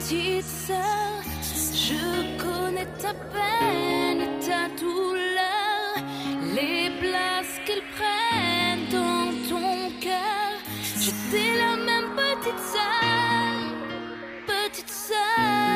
petite sœur, je connais ta peine et ta douleur, les places qu'elles prennent dans ton cœur. J'étais la même petite sœur, petite sœur.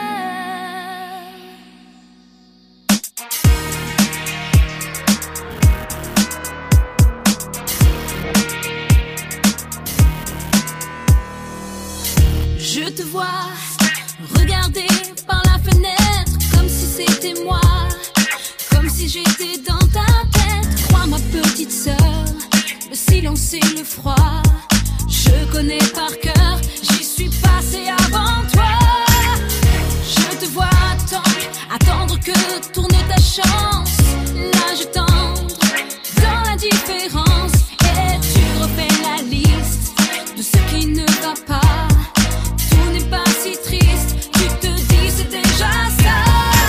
Je te vois regarder par la fenêtre comme si c'était moi, comme si j'étais dans ta tête. Crois ma petite sœur, le silence et le froid, je connais par cœur, j'y suis passée avant toi. Je te vois attendre que tourne ta chance, l'âge tendre dans l'indifférence, et tu refais la liste de ce qui ne va pas. Pas si triste, tu te dis c'est déjà ça.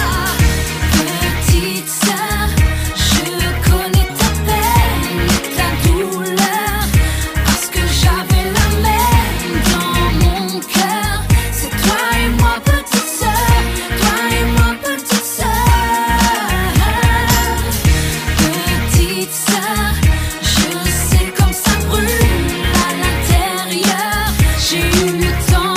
Petite sœur, je connais ta peine et ta douleur, parce que j'avais la même dans mon cœur. C'est toi et moi petite sœur, toi et moi petite sœur. Petite sœur, je sais comme ça brûle à l'intérieur. J'ai eu le temps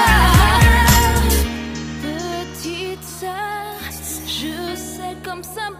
comme ça